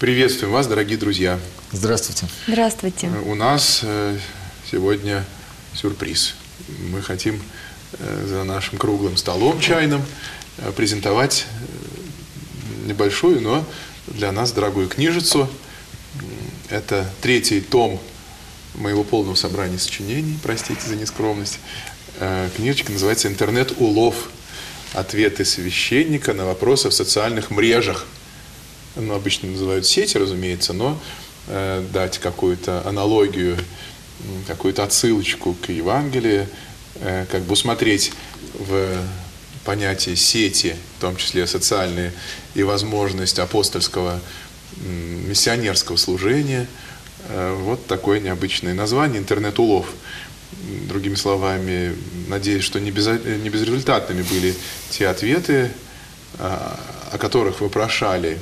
Приветствуем вас, дорогие друзья. Здравствуйте. Здравствуйте. У нас сегодня сюрприз. Мы хотим за нашим круглым столом чайным презентовать небольшую, но для нас дорогую книжицу. Это 3-й том моего полного собрания сочинений, простите за нескромность. Книжечка называется «Интернет-улов. Ответы священника на вопросы в социальных мрежах». Ну, обычно называют сети, разумеется, но дать какую-то аналогию, какую-то отсылочку к Евангелию, как бы усмотреть в понятие сети, в том числе социальные, и возможность апостольского миссионерского служения. Вот такое необычное название «Интернет-улов». Другими словами, надеюсь, что не безрезультатными были те ответы, о которых вопрошали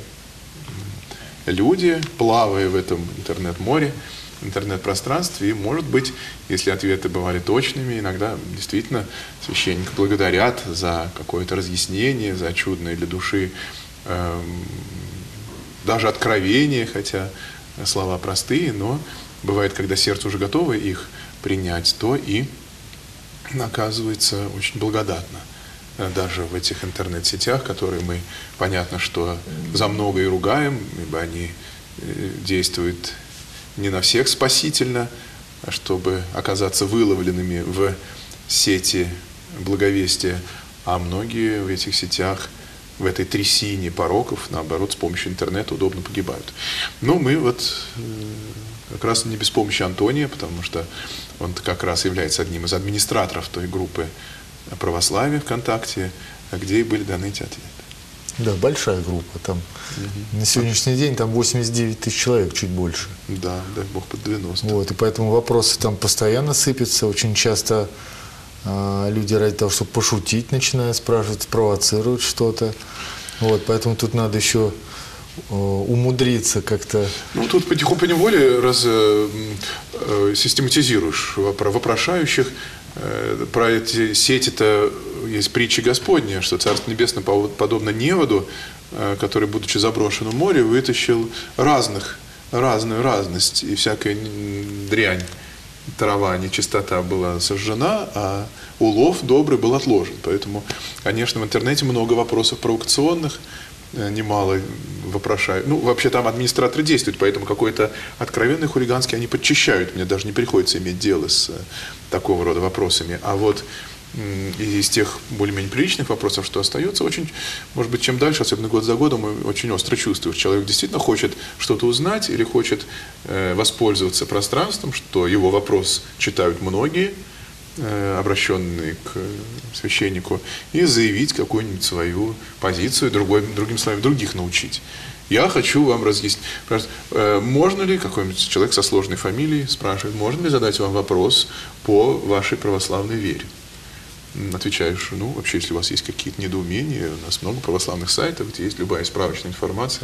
люди, плавая в этом интернет-море, интернет-пространстве. И, может быть, если ответы бывали точными, иногда действительно священника благодарят за какое-то разъяснение, за чудное для души даже откровение, хотя слова простые, но бывает, когда сердце уже готово их принять, то и оказывается очень благодатно. Даже в этих интернет-сетях, которые мы, понятно, что за многое ругаем, ибо они действуют не на всех спасительно, а чтобы оказаться выловленными в сети благовестия, а многие в этих сетях, в этой трясине пороков, наоборот, с помощью интернета удобно погибают. Но мы вот как раз не без помощи Антония, потому что он как раз является одним из администраторов той группы православия ВКонтакте, где и были даны эти ответы. Да, большая группа. Там на сегодняшний день там 89 тысяч человек, чуть больше. Да, дай Бог, под 90. Вот, и поэтому вопросы там постоянно сыпятся. Очень часто люди ради того, чтобы пошутить, начинают спрашивать, провоцируют что-то. Вот, поэтому тут надо еще умудриться как-то. Ну, тут поневоле систематизируешь вопрошающих. Про эти сети-то есть притча Господня, что Царство Небесное подобно неводу, который, будучи заброшен в море, вытащил разную разность, и всякая дрянь, трава, нечистота была сожжена, а улов добрый был отложен. Поэтому, конечно, в интернете много вопросов провокационных, немало вопрошают. Ну, вообще там администраторы действуют, поэтому какой-то откровенный хулиганский они подчищают. Мне даже не приходится иметь дело с такого рода вопросами. А вот из тех более-менее приличных вопросов, что остается, очень, может быть, чем дальше, особенно год за годом, очень остро чувствуешь. Человек действительно хочет что-то узнать или хочет воспользоваться пространством, что его вопрос читают многие, обращенные к священнику, и заявить какую-нибудь свою позицию, другими словами, других научить. Я хочу вам разъяснить. Можно ли, какой-нибудь человек со сложной фамилией спрашивает, можно ли задать вам вопрос по вашей православной вере? Отвечаешь, ну, вообще, если у вас есть какие-то недоумения, у нас много православных сайтов, где есть любая справочная информация.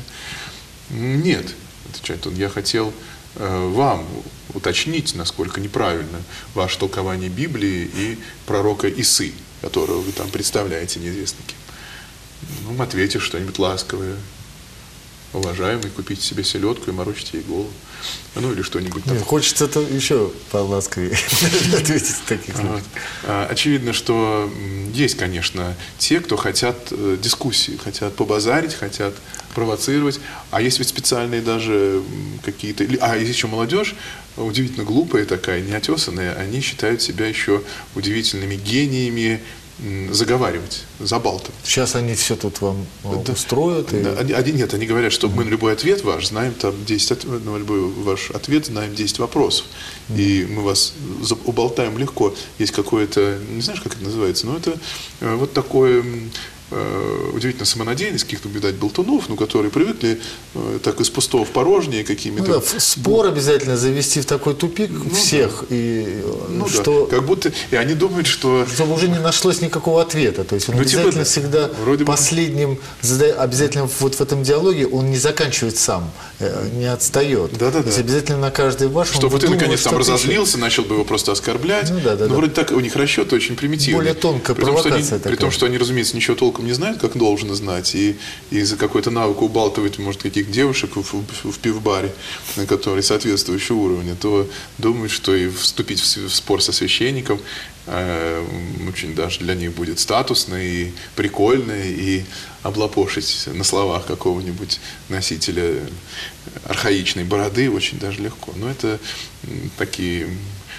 Нет, отвечает он, я хотел вам уточнить, насколько неправильно ваше толкование Библии и пророка Исы, которого вы там представляете неизвестно кем. Ну, ответишь что-нибудь ласковое. Уважаемый, купите себе селедку и морочите ей голову. Ну, или что-нибудь там. Хочется это еще поласковее ответить в таких случаях. Очевидно, что есть, конечно, те, кто хотят дискуссии, хотят побазарить, хотят провоцировать. А есть ведь специальные даже какие-то... А есть еще молодежь, удивительно глупая такая, неотесанная, они считают себя еще удивительными гениями заговаривать, забалтывать. Сейчас они все тут вам устроят? И... Нет, они говорят, что мы на любой ответ ваш знаем там 10 на любой ваш ответ знаем 10 вопросов. И мы вас уболтаем легко. Есть какое-то, не знаешь, как это называется, но это вот такое удивительно самонадеянность каких-то, видать, болтунов, ну, которые привыкли так из пустого в порожнее какими-то... Ну, да, спор обязательно завести в такой тупик всех, да. И что... Да. Как будто... И они думают, что... Чтобы уже не нашлось никакого ответа. То есть он обязательно всегда последним... Обязательно вот в этом диалоге он не заканчивает сам, не отстает. Да-да-да. То есть обязательно на каждый ваш... Чтобы ты, наконец, там разозлился, начал бы его просто оскорблять. Ну, да. Вроде так у них расчеты очень примитивные. Более тонкая провокация такая. При том, что они, разумеется, ничего толком толком не знают, как должно знать, и из-за какой-то навыка убалтывать, может, каких девушек в пивбаре, на который соответствующего уровня, то думают, что и вступить в спор со священником очень даже для них будет статусно и прикольно, и облапошить на словах какого-нибудь носителя архаичной бороды очень даже легко. Но это такие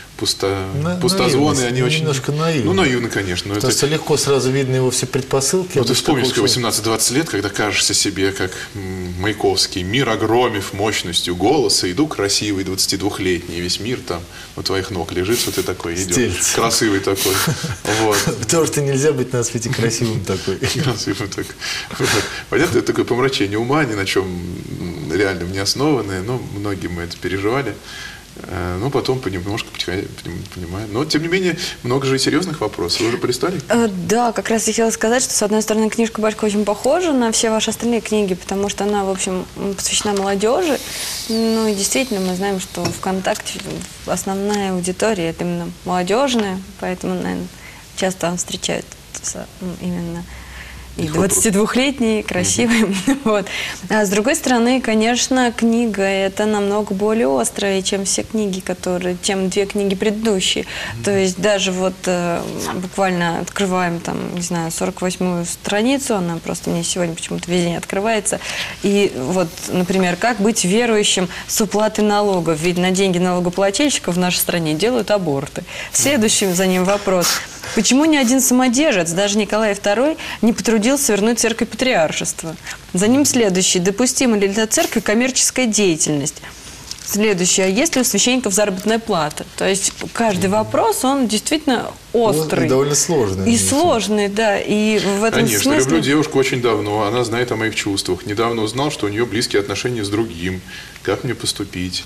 пустозвоны, они очень... Немножко наивны. Ну, наивны, конечно. Потому что легко сразу видно его все предпосылки. Ну, ты вспомнишь, 18-20 лет, когда кажешься себе, как Маяковский, мир огромив мощностью голоса, иду красивый, 22-летний, весь мир там у твоих ног лежит, что ты такой идешь. Красивый такой. Потому что нельзя быть на свете красивым такой. Красивым такой. Понятно, это такое помрачение ума, ни на чем реальном не основанное, но многие мы это переживали. Ну, потом понемножку понимаем. Но, тем не менее, много же и серьезных вопросов. Вы уже полистали? Да, как раз я хотела сказать, что, с одной стороны, книжка «Батько» очень похожа на все ваши остальные книги, потому что она, в общем, посвящена молодежи. Ну, и действительно, мы знаем, что ВКонтакте основная аудитория – это именно молодежная, поэтому, наверное, часто он встречается именно... И 22-летний, красивый. Вот. А с другой стороны, конечно, книга это намного более острая, чем все книги, чем две книги предыдущие. То есть даже вот буквально открываем там, не знаю, 48-ю страницу, она просто мне сегодня почему-то везде не открывается. И вот, например, как быть верующим с уплатой налогов? Ведь на деньги налогоплательщиков в нашей стране делают аборты. Следующий за ним вопрос. Почему ни один самодержец, даже Николай II, не потрудился вернуть церковь патриаршества? За ним следующий. Допустима ли для церкви коммерческая деятельность? Следующее. А есть ли у священников заработная плата? То есть каждый вопрос, он действительно острый. И довольно сложный. И сложный, да. И в этом Конечно, смысле... люблю девушку очень давно, она знает о моих чувствах. Недавно узнал, что у нее близкие отношения с другим. Как мне поступить?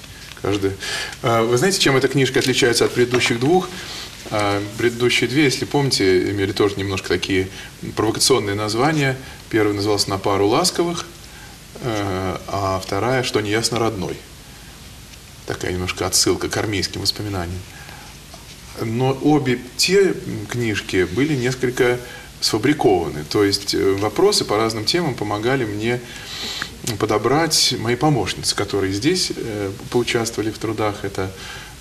Вы знаете, чем эта книжка отличается от предыдущих двух? Предыдущие две, если помните, имели тоже немножко такие провокационные названия. Первая называлась «На пару ласковых», а вторая «Что неясно родной». Такая немножко отсылка к армейским воспоминаниям. Но обе те книжки были несколько сфабрикованы. То есть вопросы по разным темам помогали мне подобрать мои помощницы, которые здесь поучаствовали в трудах. Это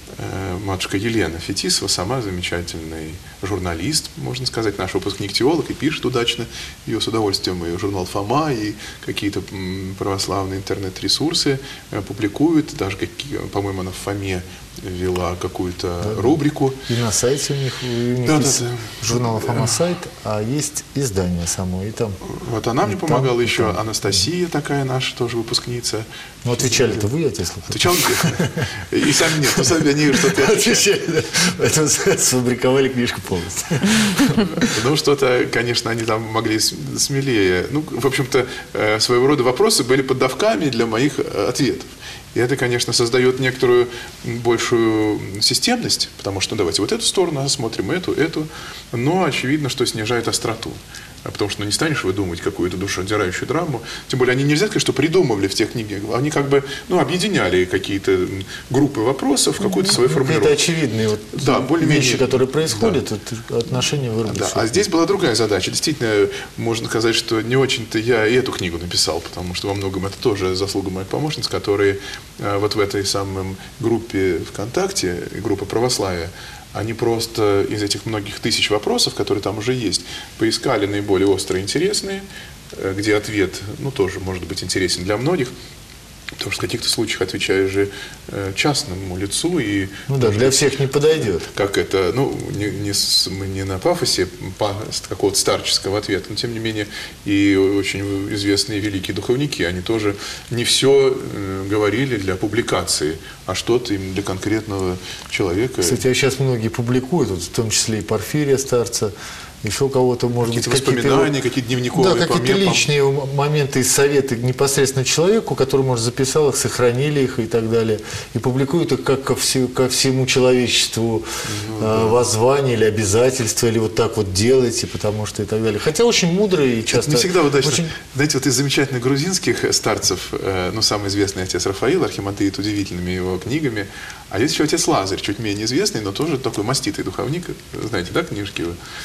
матушка Елена Фетисова, сама замечательный журналист, можно сказать, наш выпускник-теолог, и пишет удачно ее с удовольствием. И журнал «Фома», и какие-то православные интернет-ресурсы публикуют. Даже, по-моему, она в «Фоме» вела какую-то рубрику. И на сайте у них есть журнал «Фома» сайт, а есть издание само. И там, вот она мне помогала еще, Анастасия такая наша, тоже выпускница. Ну, отвечали-то вы, я тебе слышал. Отвечал где? И сами нет, но сами они что-то отвечали. Поэтому сфабриковали книжку полностью. Ну, что-то, конечно, они там могли смелее. Ну, в общем-то, своего рода вопросы были поддавками для моих ответов. И это, конечно, создает некоторую большую системность, потому что, ну, давайте вот эту сторону осмотрим, эту, но очевидно, что снижает остроту. Потому что, ну, не станешь выдумывать какую-то душераздирающую драму. Тем более, они нельзя сказать, что придумывали в тех книгах. Они как бы, ну, объединяли какие-то группы вопросов в какую-то свою формулировку. Это очевидные вещи, которые происходят, отношения выработаются. Да. А здесь была другая задача. Действительно, можно сказать, что не очень-то я и эту книгу написал, потому что во многом это тоже заслуга моих помощниц, которые вот в этой самой группе ВКонтакте, группа православия, они просто из этих многих тысяч вопросов, которые там уже есть, поискали наиболее острые и интересные, где ответ, ну, тоже может быть интересен для многих, потому что в каких-то случаях отвечаешь же частному лицу. И ну да, для всех не подойдет. Как это, ну, мы не на пафосе какого-то старческого ответа, но тем не менее и очень известные великие духовники, они тоже не все говорили для публикации, а что-то им для конкретного человека. Кстати, сейчас многие публикуют, вот, в том числе и Порфирия старца, еще у кого-то, может быть, воспоминания, какие-то дневниковые да, какие-то личные моменты и советы непосредственно человеку, который, может, записал их, сохранили их и так далее, и публикуют их как ко всему человечеству воззвание или обязательство, или вот так вот делайте, потому что и так далее. Хотя очень мудрые и часто... Это не всегда удачно. Знаете, вот из замечательных грузинских старцев, ну, самый известный отец Рафаил, архимандрит, удивительными его книгами, а есть еще отец Лазарь, чуть менее известный, но тоже такой маститый духовник, знаете, да, книжки его?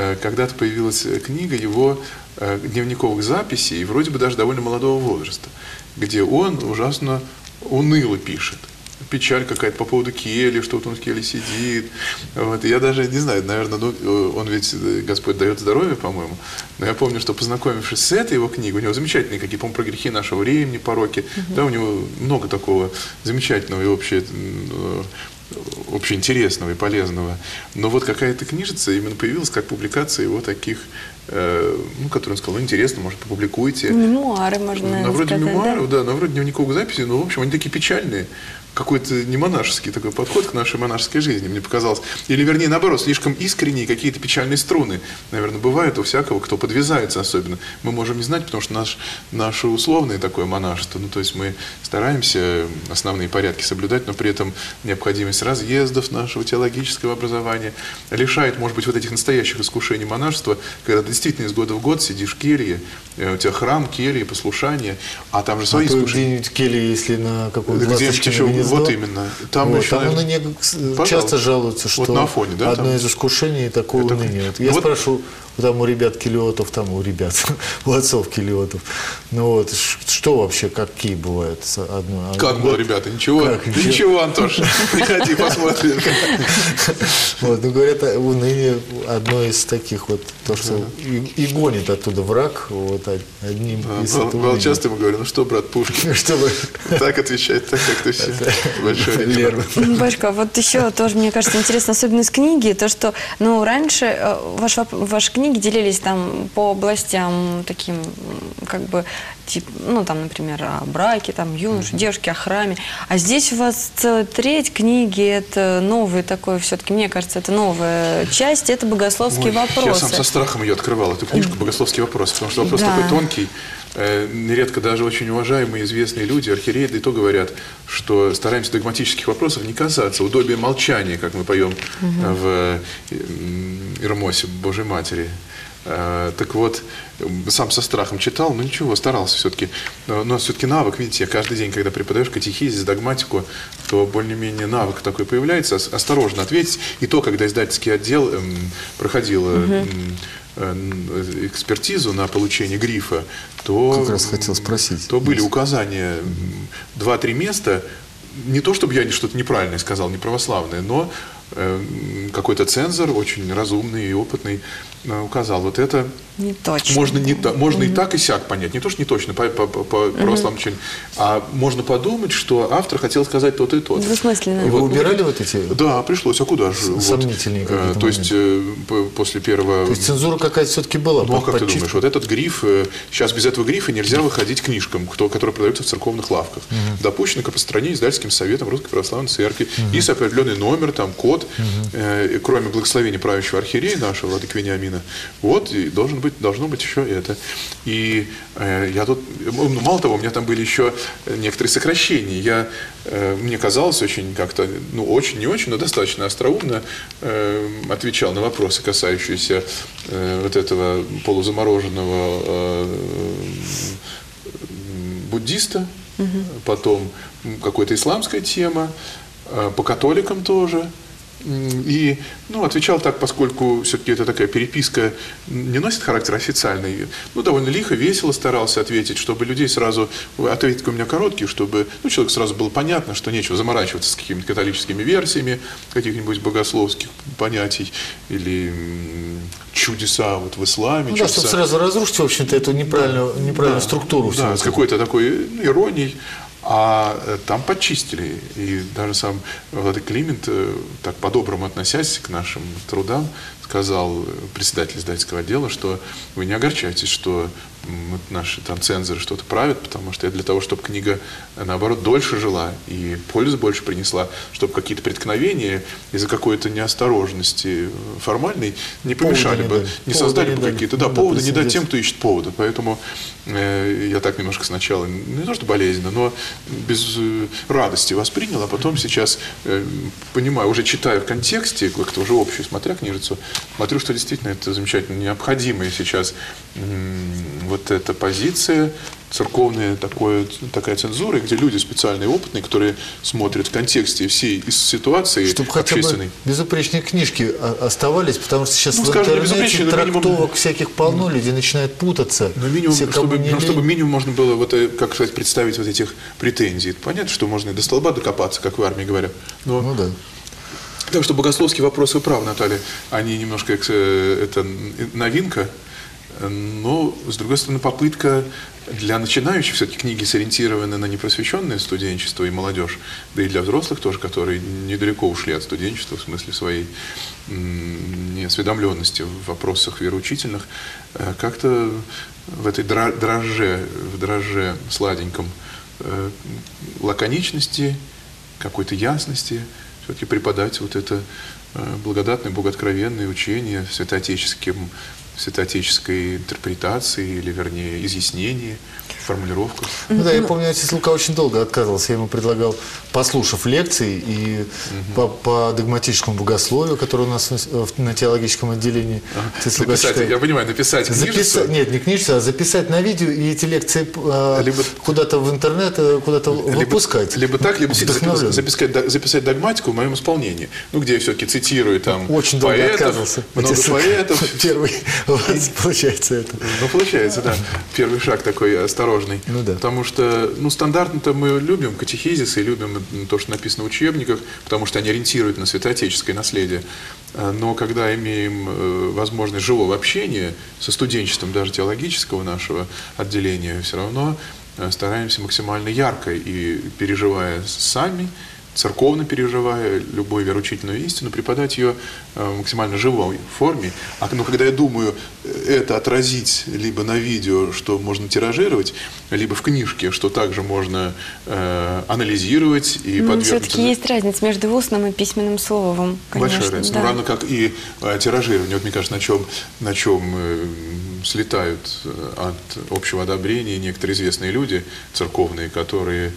когда-то появилась книга его дневниковых записей, вроде бы даже довольно молодого возраста, где он ужасно уныло пишет. Печаль какая-то по поводу кельи, что вот он в келье сидит. Вот. И я даже не знаю, наверное, он ведь, Господь дает здоровье, по-моему. Но я помню, что познакомившись с этой его книгой, у него замечательные какие, по-моему, про грехи нашего времени, пороки. Да, у него много такого замечательного и общеинтересного и полезного. Но вот какая-то книжица именно появилась как публикация его таких, которые он сказал, интересно, может, попубликуйте. Мемуары, можно сказать. Вроде мемуаров, да, вроде дневниковых записей, но, в общем, они такие печальные. Какой-то не монашеский такой подход к нашей монашеской жизни, мне показалось. Или, вернее, наоборот, слишком искренние какие-то печальные струны, наверное, бывают у всякого, кто подвязается особенно. Мы можем не знать, потому что наше условное такое монашество, то есть мы стараемся основные порядки соблюдать, но при этом необходимость разъездов нашего теологического образования лишает, может быть, вот этих настоящих искушений монашества, когда ты действительно из года в год сидишь в келье, у тебя храм, келье, послушание, а там же свои искушения. Где-нибудь келье, если на каком-то вот именно. Там еще, там уныние часто жалуются, что вот на Афоне, да, одно там? из искушений такое уныние. Я спрошу, там у ребят келиотов, у отцов келиотов, что вообще, какие бывают? Как было, ребята? Ничего, Антош, приходи, посмотрим. Говорят, уныние одно из таких то, что и гонит оттуда враг, одним из этого уныния. Часто ему говорю, что, брат Пушкин, так отвечать, так как ты все. Большой Лерман. Башка, вот еще тоже, мне кажется, интересно, особенно из книги, то, что, раньше ваши книги делились там по областям таким, например, о браке, юноше, девушке, о храме. А здесь у вас целая треть книги, это новый такой, все-таки, мне кажется, это новая часть, это богословские вопросы. Я сам со страхом ее открывал, эту книжку «Богословские вопросы», потому что вопрос такой тонкий. Нередко даже очень уважаемые известные люди, архиереи, и то говорят, что стараемся догматических вопросов не касаться, удобие молчания, как мы поем в Ирмосе Божьей Матери. Так вот, сам со страхом читал, но ничего, старался все-таки. Но все-таки навык, видите, каждый день, когда преподаешь катехизис, догматику, то более-менее навык такой появляется, осторожно ответить. И то, когда издательский отдел проходил экспертизу на получение грифа, то, как раз хотел спросить, то были указания 2-3 места, не то чтобы я что-то неправильное сказал, неправославное, но какой-то цензор, очень разумный и опытный, указал, вот это не точно. Можно и так, и сяк понять. Не то, что не точно, по православному учению, а можно подумать, что автор хотел сказать то-то и то-то. Двусмысленно. Вы убирали вот эти? Да, пришлось. А куда же? Сомнительные какие-то то есть, после первого... То есть, цензура какая-то все-таки была? Ну, а как ты думаешь? Вот этот гриф, сейчас без этого грифа нельзя выходить книжкам, которые продаются в церковных лавках. Допущено к распространению издательским советом Русской Православной Церкви. Есть определенный номер, код, кроме благословения правящего архиерея нашего, владыки Вениамина, и должно быть еще это. И я тут, мало того, у меня там были еще некоторые сокращения. Мне казалось очень как-то, очень, не очень, но достаточно остроумно отвечал на вопросы, касающиеся вот этого полузамороженного буддиста, потом какая-то исламская тема, по католикам тоже. И отвечал так, поскольку все-таки это такая переписка не носит характер официальный, довольно лихо, весело старался ответить, чтобы людей сразу, ответить у меня короткий, чтобы человеку сразу было понятно, что нечего заморачиваться с какими-то католическими версиями каких-нибудь богословских понятий или чудеса в исламе. Да, чтобы сразу разрушить, в общем-то, эту неправильную структуру. Да, с какой-то такой иронией. А там подчистили. И даже сам владыка Климент, так по-доброму относясь к нашим трудам, сказал председатель издательского отдела, что вы не огорчайтесь, что наши цензоры что-то правят, потому что это для того, чтобы книга, наоборот, дольше жила и пользу больше принесла, чтобы какие-то преткновения из-за какой-то неосторожности формальной не помешали бы, не создали бы какие-то поводы, не дать тем, кто ищет повода. Поэтому я так немножко сначала, не то что болезненно, но без радости воспринял, а потом сейчас понимаю, уже читая в контексте, как-то уже общую, смотря книжицу, смотрю, что действительно это замечательно необходимая сейчас вот эта позиция церковная такая цензура, где люди специальные, опытные, которые смотрят в контексте всей ситуации чтобы хотя общественной. бы безупречные книжки оставались, потому что сейчас в скажем, интернете трактовок минимум, всяких полно, люди начинают путаться. Но минимум, Все, кому не чтобы лень. минимум можно было, как сказать, представить вот этих претензий. Понятно, что можно и до столба докопаться, как в армии говорят. Но Ну да. так что богословские вопросы, вы правы, Наталья, они немножко, это новинка, но, с другой стороны, попытка для начинающих, все-таки книги сориентированы на непросвещенное студенчество и молодежь, да и для взрослых тоже, которые недалеко ушли от студенчества в смысле своей неосведомленности в вопросах вероучительных, как-то в этой дрожже сладеньком лаконичности, какой-то ясности, все-таки преподать вот это благодатное, богооткровенное учение святоотеческой интерпретации, или, вернее, изъяснении, формулировках. Ну да, я помню, отец Лука очень долго отказывался. Я ему предлагал, послушав лекции и по догматическому богословию, которое у нас на теологическом отделении. Отец Лука Написать, читает. я понимаю, написать книжицу. Нет, не книжицу, а записать на видео и эти лекции куда-то в интернет, куда-то выпускать. Либо так, либо Вдохновленно. записать догматику в моем исполнении. Ну, где я все-таки цитирую там Очень долго поэтов, отказывался. много Отец поэтов. Первый у вас получается это. Ну, получается, да. Первый шаг такой осторожный. Ну да. Потому что, стандартно-то мы любим катехизисы, любим то, что написано в учебниках, потому что они ориентируют на святоотеческое наследие. Но когда имеем возможность живого общения со студенчеством, даже теологического нашего отделения, все равно стараемся максимально ярко и переживая сами, церковно переживая любую вероучительную истину, преподать ее в максимально живой форме. Но когда я думаю это отразить либо на видео, что можно тиражировать, либо в книжке, что также можно анализировать и подвергнуть... Все-таки есть разница между устным и письменным словом, конечно. Большая разница. Да. Равно как и тиражирование. Вот мне кажется, на чем слетают от общего одобрения некоторые известные люди церковные, которые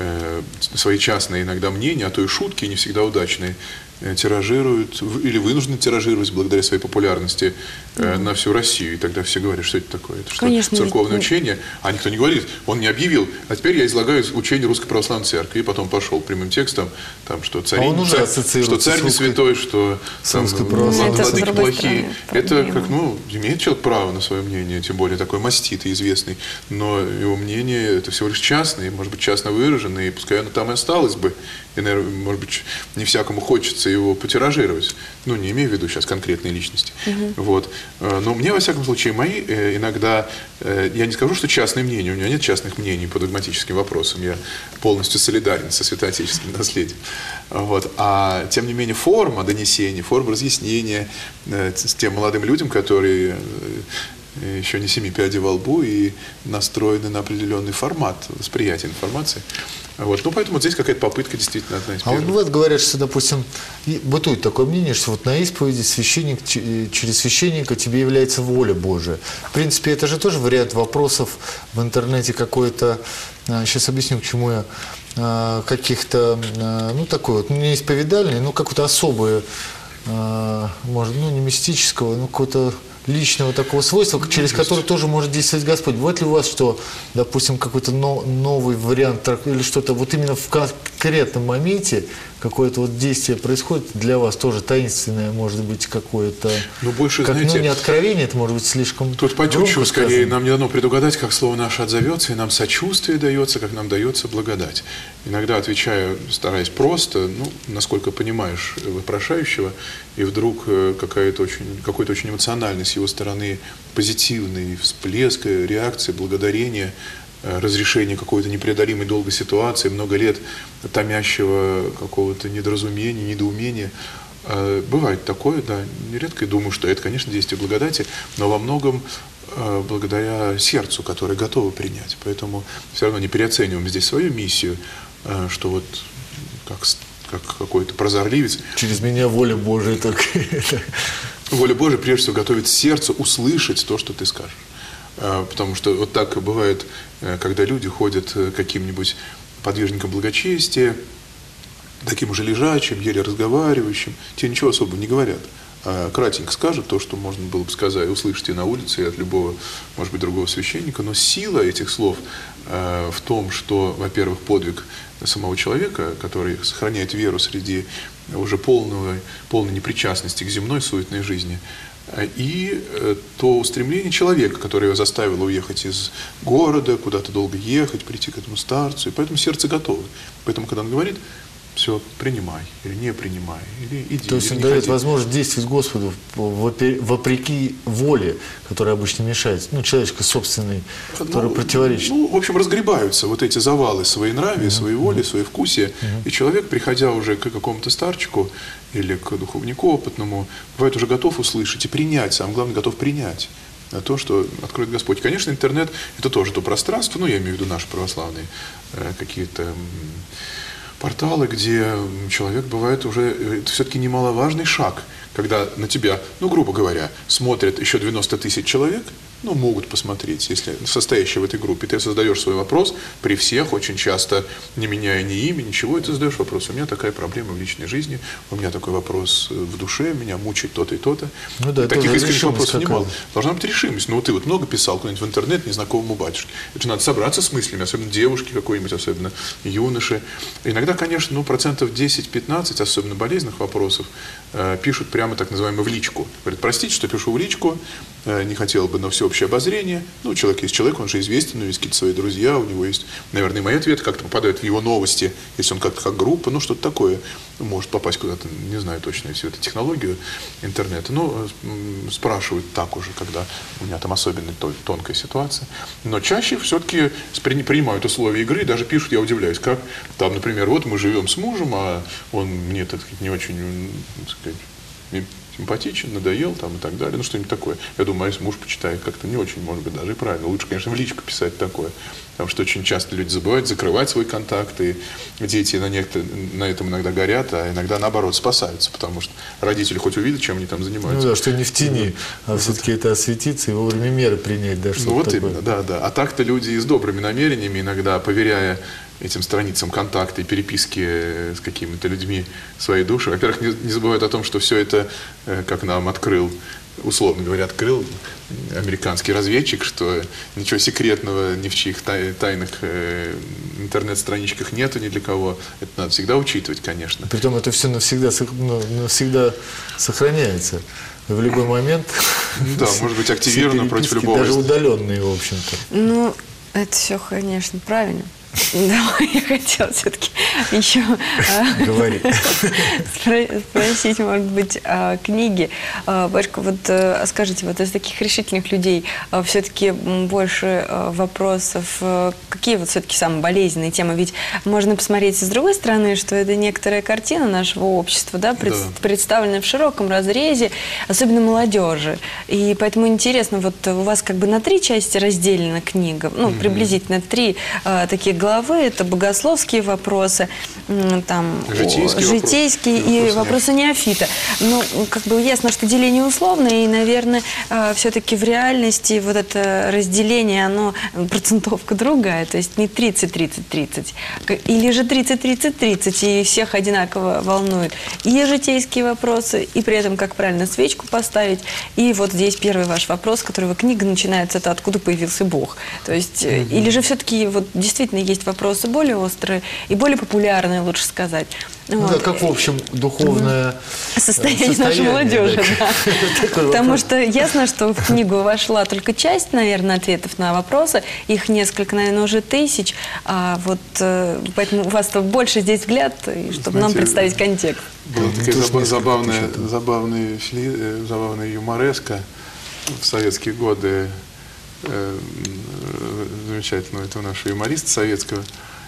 свои частные иногда мнения, а то и шутки не всегда удачные, тиражируют или вынуждены тиражировать благодаря своей популярности на всю Россию. И тогда все говорят, что это такое. Это что, Конечно, церковное учение, а никто не говорит, он не объявил, а теперь я излагаю учение Русской Православной Церкви. И потом пошел прямым текстом, там, что царь, царь не святой, что там, владыки плохие. Это как, имеет человек право на свое мнение, тем более такой маститый, известный, но его мнение это всего лишь частное, может быть, частно выраженное, и пускай оно там и осталось бы. И, наверное, может быть, не всякому хочется его потиражировать. Не имею в виду сейчас конкретные личности. Вот. Но мне, во всяком случае, мои иногда, я не скажу, что частное мнение, у меня нет частных мнений по догматическим вопросам, я полностью солидарен со святоотеческим наследием. Вот. А, тем не менее, форма донесения, форма разъяснения с тем молодым людям, которые еще не 7 пядей во лбу и настроены на определенный формат восприятия информации. Вот. Поэтому здесь какая-то попытка действительно одна из первых. А вот бывает, говорят, что, допустим, бытует такое мнение, что вот на исповеди через священника тебе является воля Божия. В принципе, это же тоже вариант вопросов в интернете какой-то, сейчас объясню, к чему я, каких-то, такой вот, не исповедальный, какой-то особый, может, не мистического, какого-то личного такого свойства, через которое тоже может действовать Господь. Бывает ли у вас, что, допустим, какой-то новый вариант или что-то вот именно в конкретном моменте какое-то вот действие происходит для вас тоже таинственное, может быть, какое-то... больше, знаете... не откровение, это может быть слишком... Тут потючу, скорее, нам не дано предугадать, как слово наше отзовется, и нам сочувствие дается, как нам дается благодать. Иногда отвечаю, стараясь просто, насколько понимаешь вопрошающего, и вдруг какой-то очень эмоциональный с его стороны позитивный всплеск, реакция, благодарение, разрешение какой-то непреодолимой долгой ситуации, много лет томящего какого-то недоразумения, недоумения. Бывает такое, да, нередко. И думаю, что это, конечно, действие благодати, но во многом благодаря сердцу, которое готово принять. Поэтому все равно не переоцениваем здесь свою миссию, что вот как какой-то прозорливец. Через меня воля Божия только. Воля Божия, прежде всего, готовит сердце услышать то, что ты скажешь. Потому что вот так бывает, когда люди ходят каким-нибудь подвижником благочестия, таким уже лежачим, еле разговаривающим, те ничего особо не говорят. кратенько скажет то, что можно было бы сказать, услышать и на улице, и от любого, может быть, другого священника. Но сила этих слов в том, что, во-первых, подвиг самого человека, который сохраняет веру среди уже полной непричастности к земной суетной жизни, и то устремление человека, которое его заставило уехать из города, куда-то долго ехать, прийти к этому старцу. И поэтому сердце готово. Поэтому, когда он говорит, все, принимай, или не принимай, или иди. То есть он дает возможность действовать Господу вопреки воле, которая обычно мешает, человеческой собственной, которая противоречит. В общем, разгребаются вот эти завалы своенравия, своей воли, своевкусия, и человек, приходя уже к какому-то старчику или к духовнику опытному, бывает уже готов услышать и принять, самое главное, готов принять то, что откроет Господь. Конечно, интернет – это тоже то пространство, я имею в виду наши православные какие-то порталы, где человек бывает уже, это все-таки немаловажный шаг, когда на тебя, грубо говоря, смотрят еще 90 тысяч человек, могут посмотреть, если состоящие в этой группе. Ты создаешь свой вопрос при всех, очень часто не меняя ни имя, ничего, и ты задаешь вопрос: у меня такая проблема в личной жизни, у меня такой вопрос в душе, меня мучает то-то и то-то. Таких искренних вопросов немало. Должна быть решимость. Ты много писал куда-нибудь в интернет незнакомому батюшке. Это надо собраться с мыслями, особенно девушки какой-нибудь, особенно юноши. Иногда, конечно, процентов 10-15, особенно болезненных вопросов, пишут прямо так называемую в личку. Говорят: простите, что пишу в личку, не хотел бы на всеобщее обозрение. Человек есть человек, он же известен, у него есть какие-то свои друзья, у него есть, наверное, и мои ответы как-то попадают в его новости, если он как-то как группа, что-то такое может попасть куда-то, не знаю точно всю эту технологию интернета. Спрашивают так уже, когда у меня там особенно тонкая ситуация. Но чаще все-таки принимают условия игры, даже пишут, я удивляюсь, как там, например, вот мы живем с мужем, а он мне, так сказать, не очень, так сказать, симпатичен, надоел там и так далее, что-нибудь такое. Я думаю, если муж почитает, как-то не очень, может быть, даже и правильно. Лучше, конечно, в личку писать такое. Потому что очень часто люди забывают закрывать свой контакт, и дети на этом иногда горят, а иногда, наоборот, спасаются, потому что родители хоть увидят, чем они там занимаются. Что не в тени, а все-таки это осветиться и вовремя меры принять. Да, именно, да. А так-то люди с добрыми намерениями, иногда поверяя этим страницам контакта и переписки с какими-то людьми своей души. Во-первых, не забывают о том, что все это, как нам открыл, условно говоря, открыл американский разведчик, что ничего секретного ни в чьих тайных интернет-страничках нету ни для кого. Это надо всегда учитывать, конечно. Притом это все навсегда сохраняется. В любой момент. Да, может быть активировано против любого. Даже удаленные, в общем-то. Это все, конечно, правильно. Да, я хотела все-таки еще спросить, может быть, о книге. Батюшка, скажите, из таких решительных людей все-таки больше вопросов, какие все-таки самые болезненные темы? Ведь можно посмотреть с другой стороны, что это некоторая картина нашего общества, да, представленная в широком разрезе, особенно молодежи. И поэтому интересно, у вас на 3 части разделена книга, приблизительно 3 таких главы. Это богословские вопросы, житейские и вопросы неофита. Ясно, что деление условное, и, наверное, все-таки в реальности это разделение, оно процентовка другая, то есть не 30-30-30, или же 30-30-30, и всех одинаково волнует и житейские вопросы, и при этом, как правильно свечку поставить. И здесь первый ваш вопрос, которого книга начинается, это откуда появился Бог. То есть, или же все-таки действительно есть вопросы более острые и более популярные, лучше сказать. Как, в общем, духовное состояние нашей молодежи. Да. Потому что ясно, что в книгу вошла только часть, наверное, ответов на вопросы. Их несколько, наверное, уже тысяч. Поэтому у вас больше здесь взгляд, чтобы нам представить контекст. Была такая забавная юмореска в советские годы. Замечательного этого нашего юмориста советского.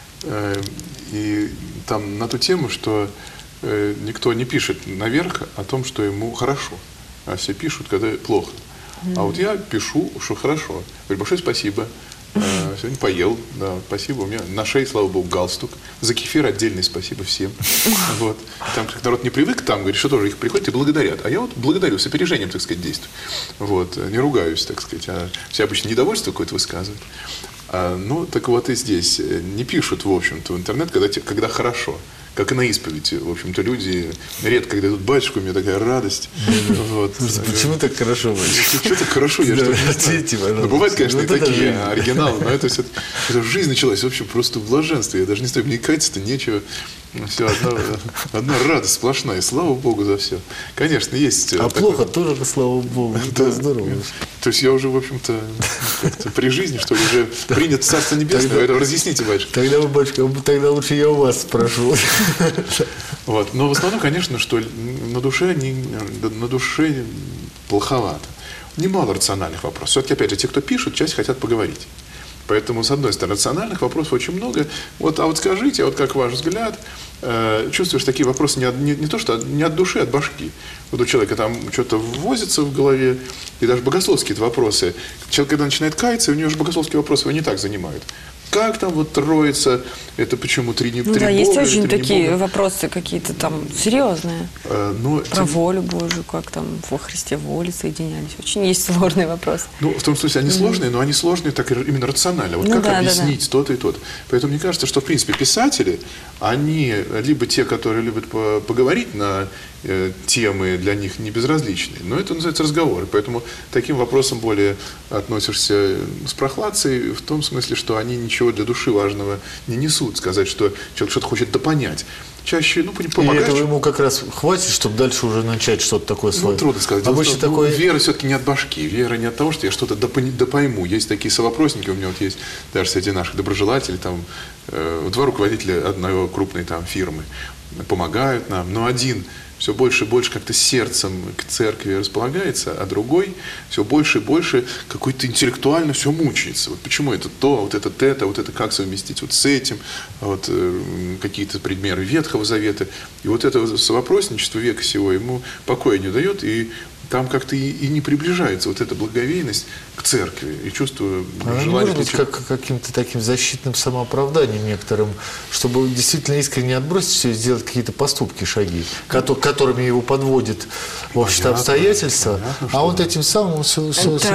И там на ту тему, что никто не пишет наверх о том, что ему хорошо, а все пишут, когда плохо. А я пишу, что хорошо. Говорю: большое спасибо. Сегодня поел, да, спасибо. У меня на шее, слава богу, галстук. За кефир отдельное спасибо всем. Там, как народ не привык, там, говорит, что тоже их приходят и благодарят. А я благодарю, с опережением, так сказать, действую. Не ругаюсь, так сказать. А все обычно недовольство какое-то высказывают. Так и здесь не пишут, в общем-то, в интернет, когда хорошо. как и на исповеди. В общем-то, люди редко, когда идут батюшку, у меня такая радость. Вот. Слушайте, почему так хорошо, батюшка? Что так хорошо, я что-то не знаю. Ну, бывают, конечно, и такие оригиналы, но это все, жизнь началась, в общем, просто в блаженстве. Я даже не знаю, мне каяться-то нечего. Все, одна радость сплошная, слава Богу за все. Конечно, есть... А плохо тоже, слава Богу, это здорово. То есть я уже, в общем-то, при жизни, что ли, уже принят в Царство Небесное. Разъясните, батюшка. Тогда вы, батюшка, тогда лучше я у вас спрошу. Вот. Но в основном, конечно, что на душе плоховато. Немало рациональных вопросов. Все-таки, опять же, те, кто пишут, часть хотят поговорить. Поэтому, с одной стороны, рациональных вопросов очень много. Вот, а вот скажите, вот как ваш взгляд, чувствуешь такие вопросы не то, что не от души, а от башки. Вот у человека там что-то ввозится в голове, и даже богословские вопросы. Человек, когда начинает каяться, у него же богословские вопросы его не так занимают. Как там вот Троица, это почему три Бога? Да, есть очень такие вопросы какие-то там серьезные. Про волю Божию, как там во Христе воли соединялись. Очень есть сложные вопросы. Ну, в том смысле, они сложные, но они сложные так именно рационально. Вот как объяснить то-то и то-то. Поэтому мне кажется, что, в принципе, писатели, они либо те, которые любят поговорить на темы для них не безразличные, но это называется разговоры. Поэтому таким вопросам более относишься с прохладцей, в том смысле, что они ничего для души важного не несут. Сказать, что человек что-то хочет допонять. Чаще, помогать. И этого ему как раз хватит, чтобы дальше уже начать что-то такое свое. Трудно сказать. Обычно такое... Вера все-таки не от башки. Вера не от того, что я что-то допойму. Есть такие совопросники, у меня вот есть даже среди наших доброжелателей, там, два руководителя одной крупной там фирмы помогают нам, но один все больше и больше как-то сердцем к церкви располагается, а другой все больше и больше какой-то интеллектуально все мучается. Вот почему это то, вот это как совместить вот с этим, вот какие-то примеры Ветхого Завета. И вот это совопросничество века сего ему покоя не дает, и там как-то и не приближается вот эта благоговейность к церкви. И чувство желания... Может быть, каким-то таким защитным самооправданием некоторым, чтобы действительно искренне отбросить все и сделать какие-то поступки, шаги, которыми его подводит в общем-то обстоятельства. Понятно, а вот этим самым все...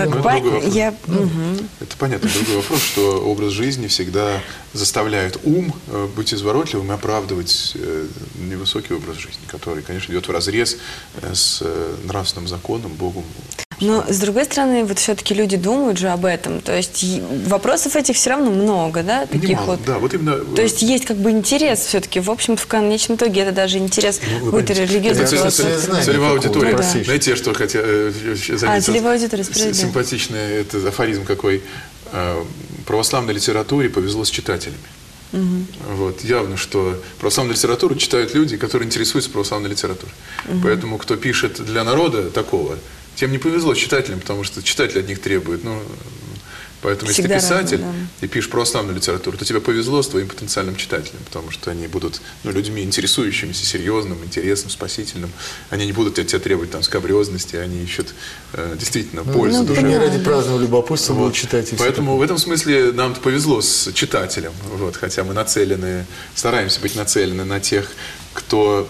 Это понятно. Другой вопрос, что образ жизни всегда заставляет ум быть изворотливым и оправдывать невысокий образ жизни, который, конечно, идет вразрез с нравственным законом, Богом. Но, с другой стороны, вот все-таки люди думают же об этом. То есть вопросов этих все равно много, да? Таких немало, вот. Да, вот именно... То есть есть как бы интерес все-таки. В общем-то, в конечном итоге это даже интерес какой-то религиозной целевая аудитория. Знаете, я что хотел заметить? Целевая аудитория, справедливо. Симпатичный это афоризм какой. Православной литературе повезло с читателями. Вот, явно, что православную литературу читают люди, которые интересуются православной литературой. Поэтому, кто пишет для народа такого, тем не повезло с читателям, потому что читатель от них требует. Поэтому, если ты писатель и пишешь православную литературу, то тебе повезло с твоим потенциальным читателем, потому что они будут людьми интересующимися, серьезным, интересным, спасительным. Они не будут от тебя требовать там скабрезности, они ищут действительно пользу душевную. Не ради праздного любопытства будут читать. Поэтому в этом смысле нам повезло с читателем, хотя мы стараемся быть нацелены на тех, кто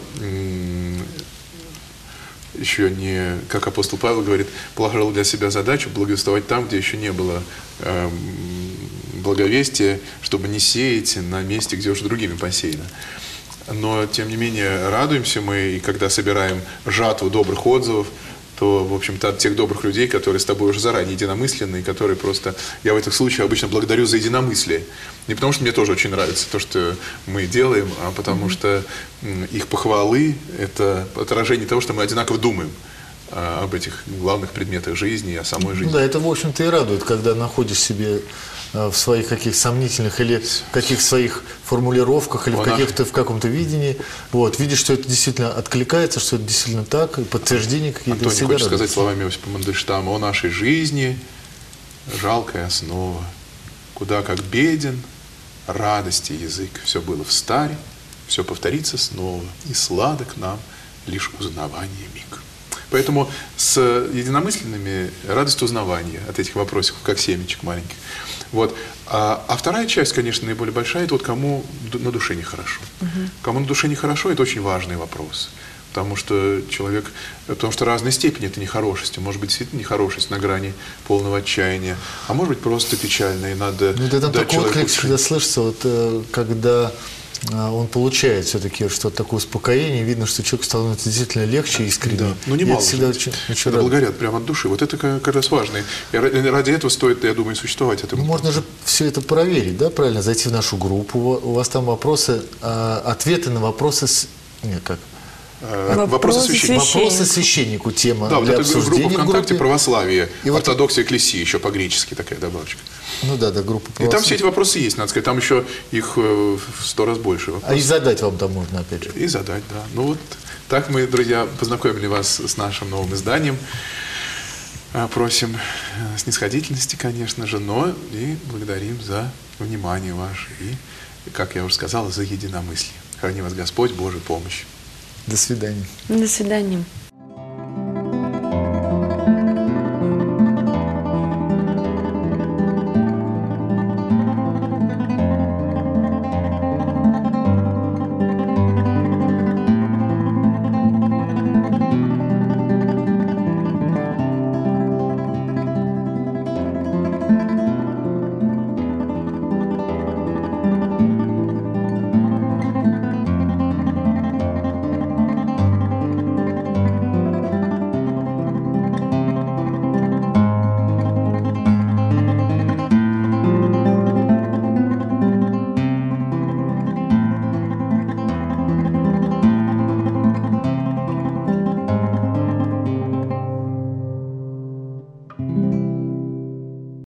еще не, как апостол Павел говорит, положил для себя задачу благовествовать там, где еще не было благовестия, чтобы не сеять на месте, где уже другими посеяно. Но, тем не менее, радуемся мы, и когда собираем жатву добрых отзывов, то, в общем-то, от тех добрых людей, которые с тобой уже заранее единомысленные, которые просто... Я в этих случаях обычно благодарю за единомыслие. Не потому, что мне тоже очень нравится то, что мы делаем, а потому что их похвалы – это отражение того, что мы одинаково думаем об этих главных предметах жизни и о самой жизни. Да, это, в общем-то, и радует, когда находишь себе в своих каких-то сомнительных или каких своих формулировках, или в каком-то видении, видишь, что это действительно откликается, что это действительно так, и подтверждение какие-то. Антоний хочет сказать словами Иосифа Мандельштама: о нашей жизни жалкая основа, куда как беден радости язык, все было встарь, все повторится снова, и сладок нам лишь узнавание миг. Поэтому с единомысленными радость узнавания от этих вопросов, как семечек маленьких. А вторая часть, конечно, наиболее большая, это кому на душе нехорошо. Кому на душе нехорошо, это очень важный вопрос. Потому что разные степени это нехорошести. Может быть, действительно нехорошесть на грани полного отчаяния, а может быть, просто печально, и надо дать человеку... Когда слышится, когда он получает все-таки что-то такое успокоение, видно, что человеку становится действительно легче, искренне. Да. Ну, немало. Всегда очень Это радует. благодарят прямо от души. Вот это как раз важно. И ради этого стоит, я думаю, существовать. Ну, можно же все это проверить, да, правильно? Зайти в нашу группу. У вас там вопросы, ответы на вопросы... Нет, как? Вопросы священника. Вопросы священнику тема Да, вот для эта обсуждения группа в ВКонтакте группе. «Православие», И вот- ортодоксия экклесии, еще по-гречески такая добавочка. Ну да, группа И там православия. все эти вопросы есть, надо сказать. Там еще их в 100 раз больше. А и задать вам там можно, опять же. И задать, да. Ну вот так мы, друзья, познакомили вас с нашим новым изданием. Просим снисходительности, конечно же, но и благодарим за внимание ваше. И, как я уже сказал, за единомыслие. Храни вас Господь, Божья помощь. До свидания. До свидания.